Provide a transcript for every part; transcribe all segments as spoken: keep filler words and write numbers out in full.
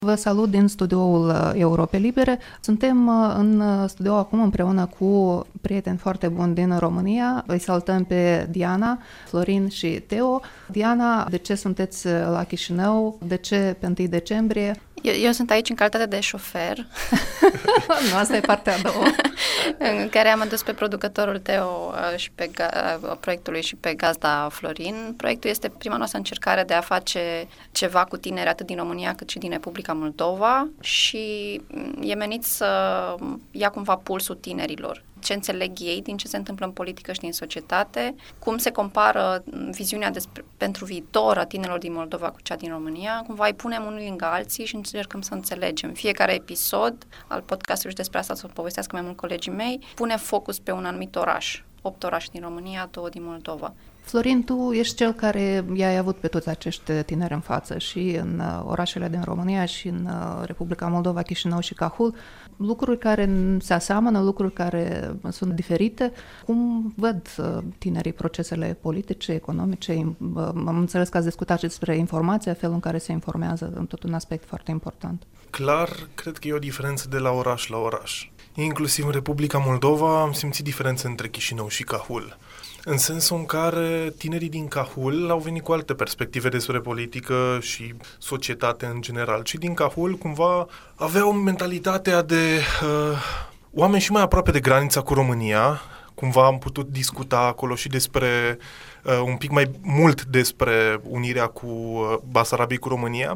Vă salut din studioul Europe Libere. Suntem în studio acum împreună cu prieteni foarte buni din România. Îi salutăm pe Diana, Florin și Teo. Diana, de ce sunteți la Chișinău? De ce pe întâi decembrie? Eu, eu sunt aici în calitate de șofer. Nu, asta e partea a doua. În care am adus pe producătorul Teo și pe ga- proiectului și pe gazda Florin. Proiectul este prima noastră încercare de a face ceva cu tineri atât din România cât și din Republica Moldova și e menit să ia cumva pulsul tinerilor. Ce înțeleg ei din ce se întâmplă în politică și din societate, cum se compară viziunea despre, pentru viitor a tinerilor din Moldova cu cea din România, cumva îi punem unii lângă alții și încercăm să înțelegem. Fiecare episod al podcastului și despre asta să povestească mai mult colegii mei, pune focus pe un anumit oraș. Opt orașe din România, două din Moldova. Florin, tu ești cel care i-ai avut pe toți acești tineri în față și în orașele din România și în Republica Moldova, Chișinău și Cahul. Lucruri care se aseamănă, lucruri care sunt diferite. Cum văd tinerii procesele politice, economice? Am înțeles că ați discutat și despre informația, felul în care se informează, în tot un aspect foarte important. Clar, cred că e o diferență de la oraș la oraș. Inclusiv în Republica Moldova am simțit diferențe între Chișinău și Cahul. În sensul în care tinerii din Cahul au venit cu alte perspective despre politică și societate în general. Și din Cahul cumva aveau mentalitatea de uh, oameni și mai aproape de granița cu România. Cumva am putut discuta acolo și despre uh, un pic mai mult despre unirea cu uh, Basarabiei cu România,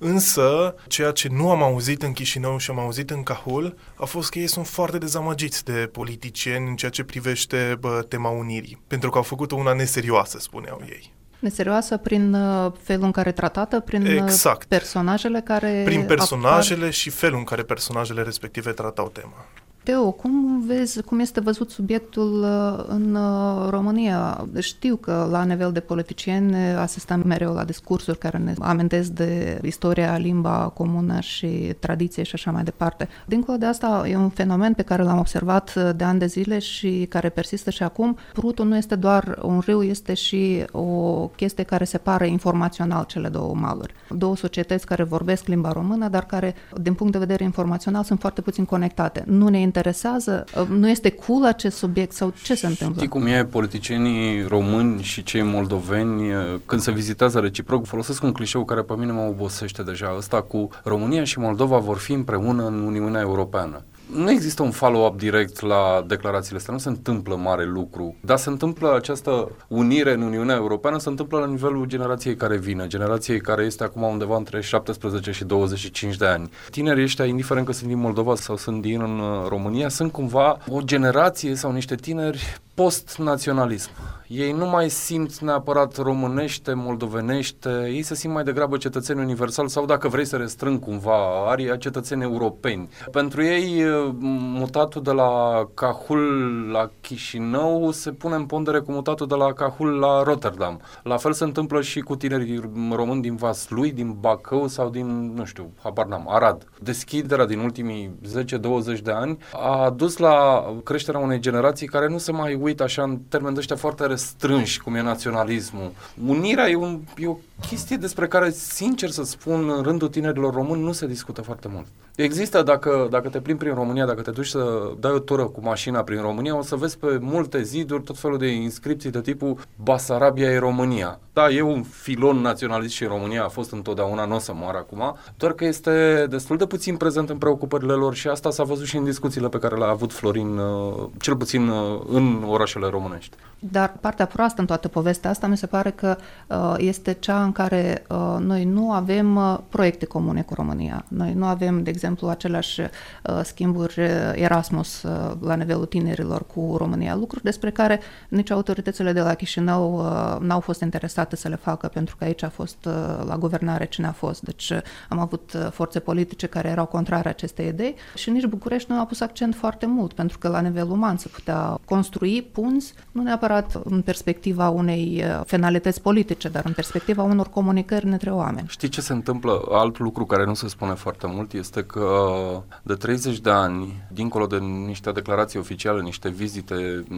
însă ceea ce nu am auzit în Chișinău și am auzit în Cahul a fost că ei sunt foarte dezamăgiți de politicieni în ceea ce privește bă, tema unirii, pentru că au făcut-o una neserioasă, spuneau ei. Neserioasă prin uh, felul în care tratată, prin exact. personajele care Prin personajele apar... și felul în care personajele respective tratau tema. Teo, cum vezi, cum este văzut subiectul în România? Știu că la nivel de politicieni asistăm mereu la discursuri care ne amintesc de istoria, limba comună și tradiție și așa mai departe. Dincolo de asta, e un fenomen pe care l-am observat de ani de zile și care persistă și acum. Prutul nu este doar un râu, este și o chestie care separă informațional cele două maluri. Două societăți care vorbesc limba română, dar care, din punct de vedere informațional, sunt foarte puțin conectate. Nu ne interesează? Nu este cool acest subiect sau ce se întâmplă? Știi cum e, politicienii români și cei moldoveni, când se vizitează reciproc, folosesc un clișeu care pe mine mă obosește deja, ăsta cu România și Moldova vor fi împreună în Uniunea Europeană. Nu există un follow-up direct la declarațiile astea, nu se întâmplă mare lucru, dar se întâmplă această unire în Uniunea Europeană, se întâmplă la nivelul generației care vine, generației care este acum undeva între șaptesprezece și douăzeci și cinci de ani. Tinerii ăștia, indiferent că sunt din Moldova sau sunt din România, sunt cumva o generație sau niște tineri post-naționalism. Ei nu mai simt neapărat românește, moldovenește, ei se simt mai degrabă cetățeni universali sau, dacă vrei să restrâng cumva aria, cetățeni europeni. Pentru ei, mutatul de la Cahul la Chișinău se pune în pondere cu mutatul de la Cahul la Rotterdam. La fel se întâmplă și cu tinerii români din Vaslui, din Bacău sau din, nu știu, habar n-am, Arad. Deschiderea din ultimii zece douăzeci de ani a dus la creșterea unei generații care nu se mai uită așa în termeni de ăștia foarte restrânși, cum e naționalismul. Unirea e, un, e o chestie despre care, sincer să spun, în rândul tinerilor români nu se discută foarte mult. Există, dacă, dacă te plimbi prin România, dacă te duci să dai o tură cu mașina prin România, o să vezi pe multe ziduri tot felul de inscripții de tipul Basarabia e România. Da, e un filon naționalist și România a fost întotdeauna, nu o să moară acum, doar că este destul de puțin prezent în preocupările lor și asta s-a văzut și în discuțiile pe care le-a avut Florin, cel puțin în orașele românești. Dar partea proastă în toată povestea asta mi se pare că uh, este cea în care uh, noi nu avem uh, proiecte comune cu România. Noi nu avem, de exemplu, aceleași uh, schimburi Erasmus uh, la nivelul tinerilor cu România, lucruri despre care nici autoritățile de la Chișinău uh, n-au fost interesate să le facă, pentru că aici a fost uh, la guvernare cine a fost. Deci uh, am avut uh, forțe politice care erau contrare acestei idei și nici București nu a pus accent foarte mult, pentru că la nivel uman se putea construi punți, nu neapărat în perspectiva unei finalități politice, dar în perspectiva unor comunicări între oameni. Știi ce se întâmplă? Alt lucru care nu se spune foarte mult este că de treizeci de ani, dincolo de niște declarații oficiale, niște vizite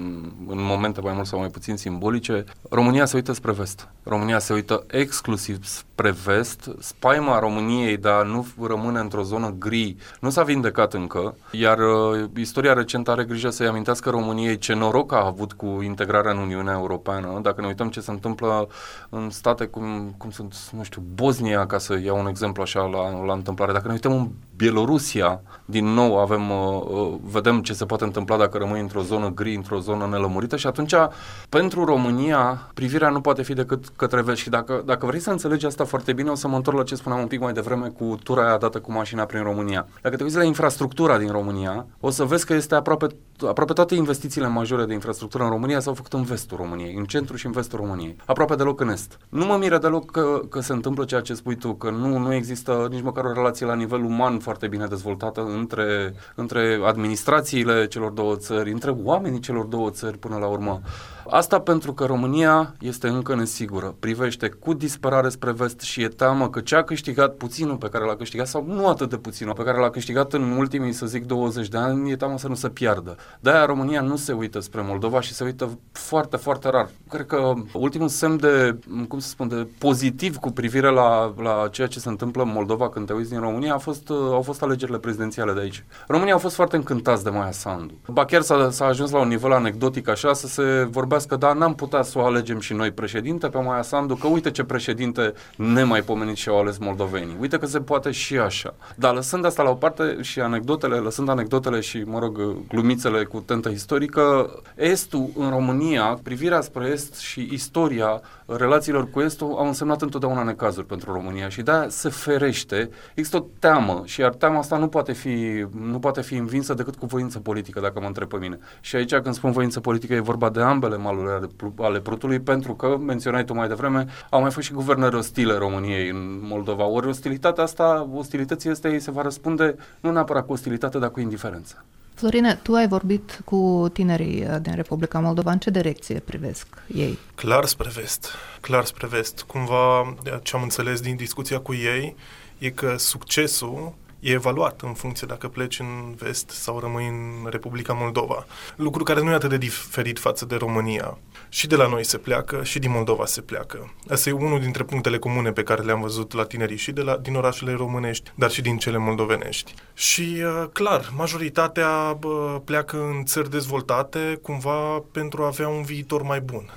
în momente mai mult sau mai puțin simbolice, România se uită spre vest. România se uită exclusiv spre vest, spaima României de a nu rămâne într-o zonă gri nu s-a vindecat încă, iar uh, istoria recentă are grijă să-i amintească României ce noroc a avut cu integrarea în Uniunea Europeană. Dacă ne uităm ce se întâmplă în state cum, cum sunt, nu știu, Bosnia, ca să iau un exemplu așa la, la întâmplare, dacă ne uităm în Bielorusia, din nou avem, uh, uh, vedem ce se poate întâmpla dacă rămâi într-o zonă gri, într-o zonă nelămurită și atunci, pentru România, privirea nu poate fi decât către vest. Și dacă, dacă vrei să înțelegi asta foarte bine, o să mă întorc la ce spuneam un pic mai devreme cu tura aia dată cu mașina prin România. Dacă te uiți la infrastructura din România, o să vezi că este aproape, aproape toate investițiile majore de infrastructură în România s-au făcut în vestul României, în centru și în vestul României, aproape deloc în est. Nu mă miră deloc că, că se întâmplă ceea ce spui tu, că nu, nu există nici măcar o relație la nivel uman foarte bine dezvoltată între, între administrațiile celor două țări, între oamenii celor două țări până la urmă. Asta pentru că România este încă nesigură, privește cu disperare spre vest și e teamă că ce a câștigat puținul pe care l-a câștigat, sau nu atât de puținul, pe care l-a câștigat în ultimii, să zic, douăzeci de ani, e teamă să nu se piardă. De-aia România nu se uită spre Moldova și se uită foarte, foarte rar. Cred că ultimul semn de, cum să spun, de pozitiv cu privire la, la ceea ce se întâmplă în Moldova când te uiți din România a fost, au fost alegerile prezidențiale de aici. România au fost foarte încântați de Maia Sandu. Ba chiar s-a, s-a ajuns la un nivel anecdotic așa să se vorbească, da, n-am putea să o alegem și noi președinte pe Maia Sandu, că uite ce președinte nemaipomenit și-au ales moldovenii. Uite că se poate și așa. Dar lăsând asta la o parte și anecdotele, lăsând anecdotele și, mă rog, glumițele cu tentă istorică, estul în România, privirea spre est și istoria relațiilor cu estul au însemnat întotdeauna necazuri pentru România și de-aia se ferește. Există o teamă și iar teama asta nu poate fi, nu poate fi învinsă decât cu voință politică, dacă mă întreb pe mine. Și aici când spun voință politică e vorba de ambele maluri ale, ale Prutului, pentru că, menționai tu mai devreme, au mai fost și guvernări ostile României în Moldova. Ori ostilitatea asta, ostilității astea ei se va răspunde nu neapărat cu ostilitate, dar cu indiferență. Florine, tu ai vorbit cu tinerii din Republica Moldova. În ce direcție privesc ei? Clar spre vest. Clar spre vest. Cumva, ce am înțeles din discuția cu ei, e că succesul e evaluat în funcție dacă pleci în vest sau rămâi în Republica Moldova. Lucru care nu e atât de diferit față de România. Și de la noi se pleacă, și din Moldova se pleacă. Asta e unul dintre punctele comune pe care le-am văzut la tinerii și de la, din orașele românești, dar și din cele moldovenești. Și, clar, majoritatea bă, pleacă în țări dezvoltate, cumva pentru a avea un viitor mai bun.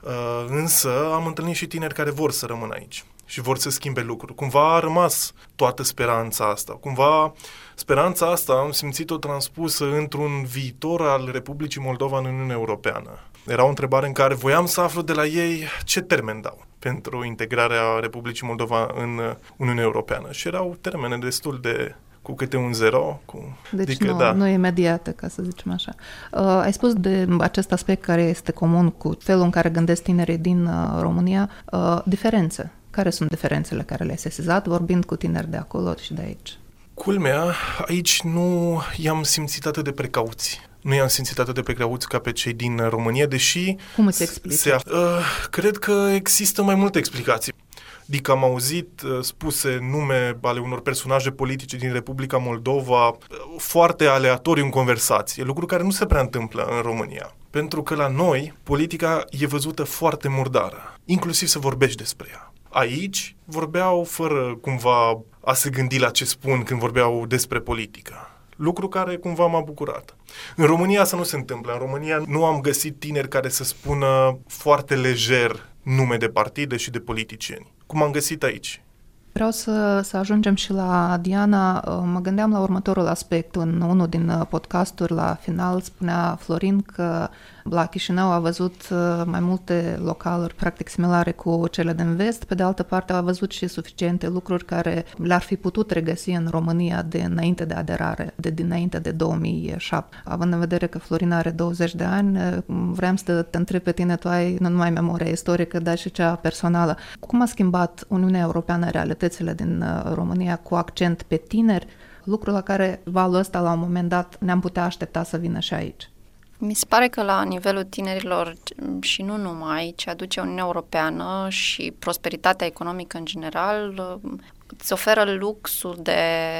Însă am întâlnit și tineri care vor să rămână aici și vor să schimbe lucruri. Cumva a rămas toată speranța asta. Cumva speranța asta am simțit-o transpusă într-un viitor al Republicii Moldova în Uniunea Europeană. Era o întrebare în care voiam să aflu de la ei ce termen dau pentru integrarea Republicii Moldova în Uniunea Europeană. Și erau termene destul de cu câte un zero. Cu... Deci adică, nu, da. nu imediate, ca să zicem așa. Uh, ai spus de acest aspect care este comun cu felul în care gândesc tinerii din uh, România, uh, diferențe. Care sunt diferențele care le-ai sesizat, vorbind cu tineri de acolo și de aici? Culmea, aici nu i-am simțit atât de precauți. Nu i-am simțit atât de precauți ca pe cei din România, deși... Cum îți explici? Se, uh, cred că există mai multe explicații. Adică am auzit uh, spuse nume ale unor personaje politice din Republica Moldova uh, foarte aleatoriu în conversație, lucru care nu se prea întâmplă în România. Pentru că la noi politica e văzută foarte murdară, inclusiv să vorbești despre ea. Aici vorbeau fără cumva a se gândi la ce spun când vorbeau despre politică. Lucru care cumva m-a bucurat. În România asta nu se întâmplă. În România nu am găsit tineri care să spună foarte lejer nume de partide și de politicieni, cum am găsit aici. Vreau să, să ajungem și la Diana. Mă gândeam la următorul aspect. În unul din podcasturi, la final, spunea Florin că la Chișinău a văzut mai multe localuri practic similare cu cele din vest. Pe de altă parte, a văzut și suficiente lucruri care le-ar fi putut regăsi în România de înainte de aderare, de dinainte de două mii șapte. Având în vedere că Florin are douăzeci de ani, vreau să te întreb pe tine, tu ai nu numai memoria istorică, dar și cea personală. Cum a schimbat Uniunea Europeană realitățile din România cu accent pe tineri, lucru la care valul ăsta la un moment dat ne-am putea aștepta să vină și aici? Mi se pare că la nivelul tinerilor și nu numai, ce aduce Uniunea Europeană și prosperitatea economică în general, îți oferă luxul de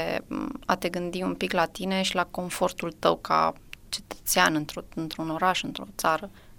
a te gândi un pic la tine și la confortul tău ca cetățean într-o, într-un oraș, într-o țară.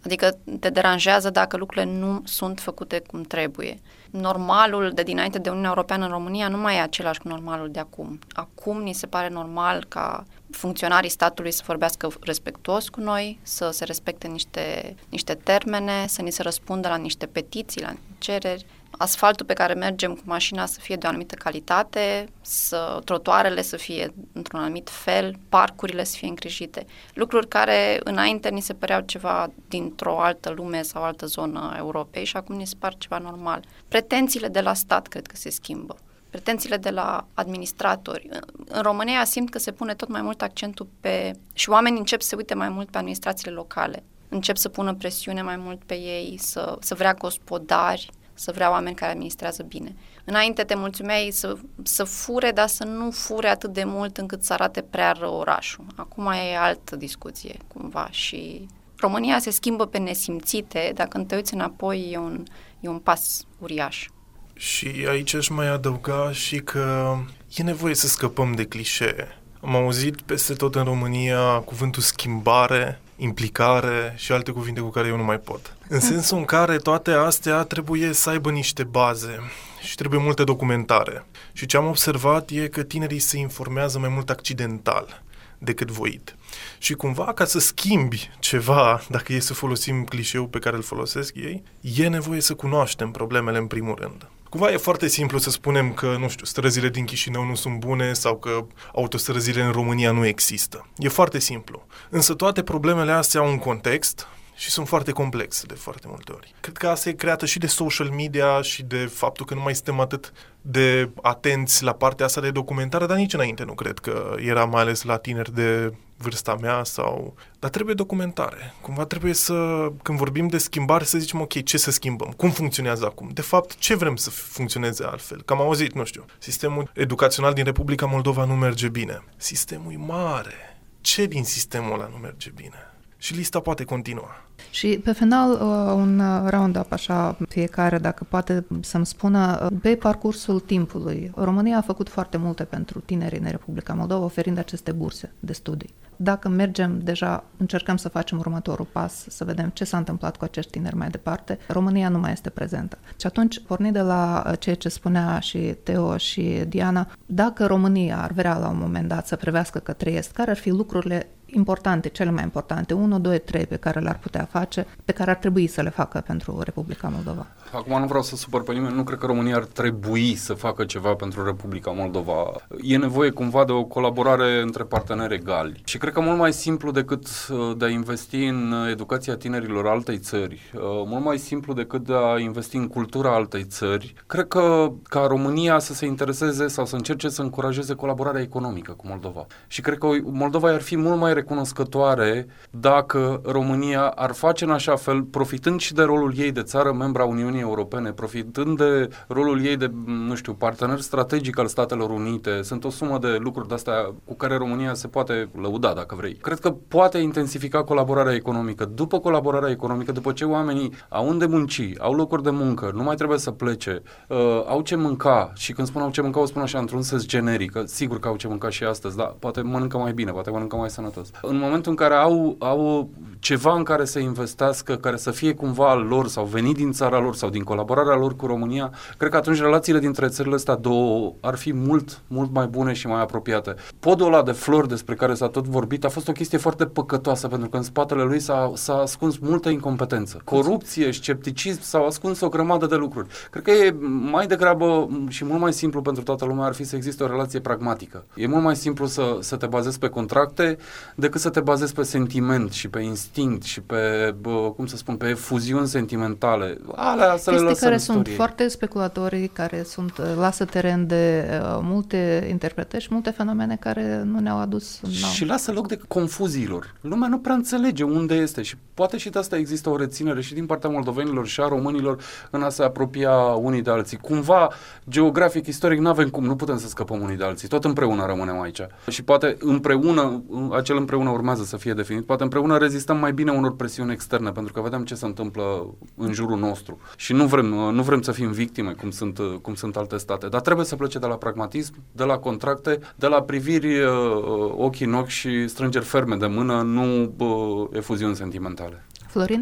Adică te deranjează dacă lucrurile nu sunt făcute cum trebuie. Normalul de dinainte de Uniunea Europeană în România nu mai e același cu normalul de acum. Acum ni se pare normal ca funcționarii statului să vorbească respectuos cu noi, să se respecte niște, niște termene, să ni se răspundă la niște petiții, la cereri. Asfaltul pe care mergem cu mașina să fie de o anumită calitate, să trotuarele să fie într-un anumit fel, parcurile să fie îngrijite. Lucruri care înainte ni se păreau ceva dintr-o altă lume sau altă zonă a Europei și acum ni se par ceva normal. Pretențiile de la stat cred că se schimbă. Pretențiile de la administratori. În România simt că se pune tot mai mult accentul pe... și oamenii încep să se uite mai mult pe administrațiile locale. Încep să pună presiune mai mult pe ei, să, să vrea gospodari, să vrea oameni care administrează bine. Înainte te mulțumeai să, să fure, dar să nu fure atât de mult încât să arate prea rău orașul. Acum e altă discuție, cumva, și România se schimbă pe nesimțite, dacă te uiți înapoi e un, e un pas uriaș. Și aici aș mai adăuga și că e nevoie să scăpăm de clișee. Am auzit peste tot în România cuvântul schimbare, implicare și alte cuvinte cu care eu nu mai pot. În sensul în care toate astea trebuie să aibă niște baze și trebuie multă documentare. Și ce am observat e că tinerii se informează mai mult accidental decât voit. Și cumva, ca să schimbi ceva, dacă e să folosim clișeul pe care îl folosesc ei, e nevoie să cunoaștem problemele în primul rând. Cumva e foarte simplu să spunem că, nu știu, străzile din Chișinău nu sunt bune sau că autostrăzile în România nu există. E foarte simplu. Însă toate problemele astea au un context și sunt foarte complexe de foarte multe ori. Cred că asta e creată și de social media și de faptul că nu mai suntem atât de atenți la partea asta de documentare, dar nici înainte nu cred că era, mai ales la tineri de vârsta mea sau... Dar trebuie documentare. Cumva trebuie să, când vorbim de schimbare, să zicem, ok, ce să schimbăm? Cum funcționează acum? De fapt, ce vrem să funcționeze altfel? Că am auzit, nu știu, sistemul educațional din Republica Moldova nu merge bine. Sistemul e mare. Ce din sistemul ăla nu merge bine? Și lista poate continua. Și pe final, un round-up așa, fiecare, dacă poate să-mi spună, pe parcursul timpului, România a făcut foarte multe pentru tinerii în Republica Moldova, oferind aceste burse de studii. Dacă mergem deja, încercăm să facem următorul pas, să vedem ce s-a întâmplat cu acești tineri mai departe, România nu mai este prezentă. Și atunci, pornind de la ceea ce spunea și Teo și Diana, dacă România ar vrea la un moment dat să prevească către est, care ar fi lucrurile importante, cele mai importante, unu, doi, trei pe care le-ar putea face, pe care ar trebui să le facă pentru Republica Moldova? Acum nu vreau să supăr pe nimeni, nu cred că România ar trebui să facă ceva pentru Republica Moldova. E nevoie cumva de o colaborare între parteneri egali. Și cred că mult mai simplu decât de a investi în educația tinerilor altei țări, mult mai simplu decât de a investi în cultura altei țări, cred că ca România să se intereseze sau să încerce să încurajeze colaborarea economică cu Moldova. Și cred că Moldova ar fi mult mai recunoscătoare dacă România ar face în așa fel, profitând și de rolul ei de țară membra Uniunii Europene, profitând de rolul ei de, nu știu, partener strategic al Statelor Unite. Sunt o sumă de lucruri de-astea cu care România se poate lăuda, dacă vrei. Cred că poate intensifica colaborarea economică. După colaborarea economică, după ce oamenii au unde munci, au locuri de muncă, nu mai trebuie să plece, uh, au ce mânca, și când spun au ce mânca, o spun așa într-un sens generic, că sigur că au ce mânca și astăzi, dar poate mănâncă mai bine, poate mănâncă mai sănătos. În momentul în care au, au ceva în care să investească, care să fie cumva al lor sau venit din țara lor sau din colaborarea lor cu România, cred că atunci relațiile dintre țările astea două ar fi mult, mult mai bune și mai apropiate. Podul ăla de flori despre care s-a tot vorbit a fost o chestie foarte păcătoasă, pentru că în spatele lui s-a, s-a ascuns multă incompetență. Corupție, scepticism, s-au ascuns o grămadă de lucruri. Cred că e mai degrabă și mult mai simplu pentru toată lumea ar fi să existe o relație pragmatică. E mult mai simplu să, să te bazezi pe contracte decât să te bazezi pe sentiment și pe instinct și pe, bă, cum să spun, pe fuziuni sentimentale. Alea să le lăsăm care istoriei. Sunt foarte speculatorii, care sunt, lasă teren de uh, multe interpretări și multe fenomene care nu ne-au adus. Și lasă loc de confuziilor. Lumea nu prea înțelege unde este și poate și de asta există o reținere și din partea moldovenilor și a românilor în a se apropia unii de alții. Cumva, geografic, istoric, n-avem cum, nu putem să scăpăm unii de alții. Tot împreună rămânem aici. Și poate împreună, acel împreună urmează să fie definit, poate împreună rezistăm mai bine unor presiuni externe, pentru că vedem ce se întâmplă în jurul nostru. Și nu vrem, nu vrem să fim victime, cum sunt, cum sunt alte state. Dar trebuie să plece de la pragmatism, de la contracte, de la priviri uh, ochi în ochi și strângeri ferme de mână, nu uh, efuziuni sentimentale. Florin?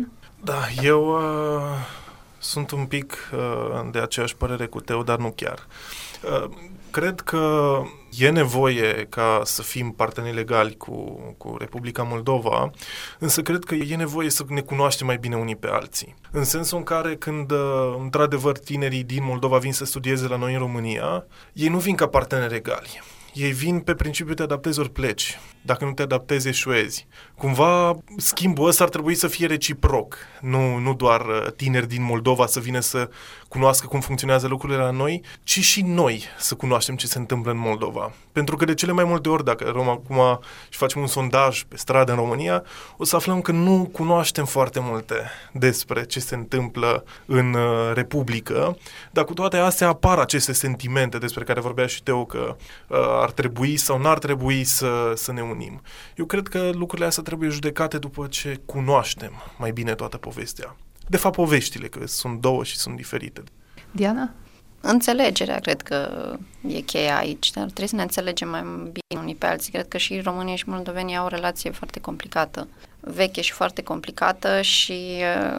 Da, eu uh, sunt un pic uh, de aceeași părere cu Teo, dar nu chiar. Uh, cred că e nevoie ca să fim parteneri legali cu, cu Republica Moldova, însă cred că e nevoie să ne cunoaștem mai bine unii pe alții. În sensul în care când, uh, într-adevăr, tinerii din Moldova vin să studieze la noi în România, ei nu vin ca parteneri egali. Ei vin pe principiu te adaptezi ori pleci. Dacă nu te adaptezi, eșuezi. Cumva, schimbul ăsta ar trebui să fie reciproc. Nu, nu doar tineri din Moldova să vină să cunoască cum funcționează lucrurile la noi, ci și noi să cunoaștem ce se întâmplă în Moldova. Pentru că de cele mai multe ori, dacă luăm acum și facem un sondaj pe stradă în România, o să aflăm că nu cunoaștem foarte multe despre ce se întâmplă în Republică, dar cu toate astea apar aceste sentimente despre care vorbea și Teo, că uh, ar trebui sau n-ar trebui să, să ne unim. Eu cred că lucrurile astea trebuie judecate după ce cunoaștem mai bine toată povestea. De fapt, poveștile, că sunt două și sunt diferite. Diana? Înțelegerea, cred că e cheia aici, dar trebuie să ne înțelegem mai bine unii pe alții. Cred că și România și moldovenii au o relație foarte complicată, veche și foarte complicată și,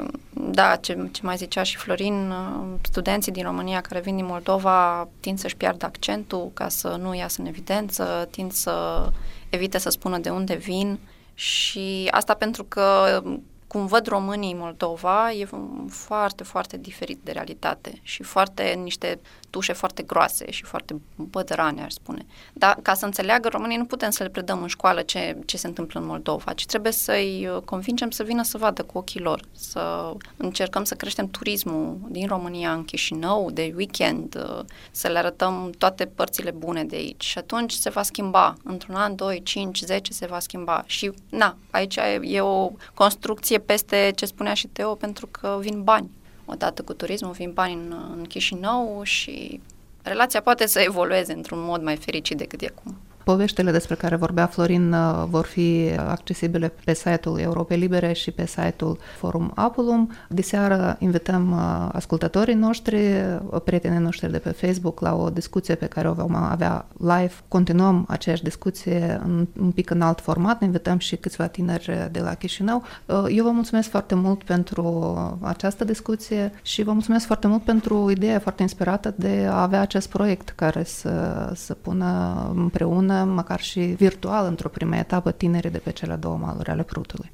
da, ce, ce mai zicea și Florin, studenții din România care vin din Moldova tind să-și piardă accentul ca să nu iasă în evidență, tind să evite să spună de unde vin și asta pentru că cum văd românii în Moldova, e foarte, foarte diferit de realitate și foarte niște tușe foarte groase și foarte bădărane, aș spune. Dar ca să înțeleagă românii, nu putem să le predăm în școală ce, ce se întâmplă în Moldova, ci trebuie să-i convingem să vină să vadă cu ochii lor, să încercăm să creștem turismul din România în Chișinău, de weekend, să le arătăm toate părțile bune de aici și atunci se va schimba. Într-un an, doi, cinci, zece se va schimba și, na, aici e o construcție peste ce spunea și Teo, pentru că vin bani. Odată cu turismul vin bani în, în Chișinău și relația poate să evolueze într-un mod mai fericit decât e acum. Poveștile despre care vorbea Florin vor fi accesibile pe site-ul Europei Libere și pe site-ul Forum Apulum. Diseară invităm ascultătorii noștri, prietenii noștri de pe Facebook la o discuție pe care o vom avea live. Continuăm aceeași discuție în, un pic în alt format. Ne invităm și câțiva tineri de la Chișinău. Eu vă mulțumesc foarte mult pentru această discuție și vă mulțumesc foarte mult pentru ideea foarte inspirată de a avea acest proiect care să, să pună împreună, măcar și virtual, într-o primă etapă, tinerii de pe cele două maluri ale Prutului.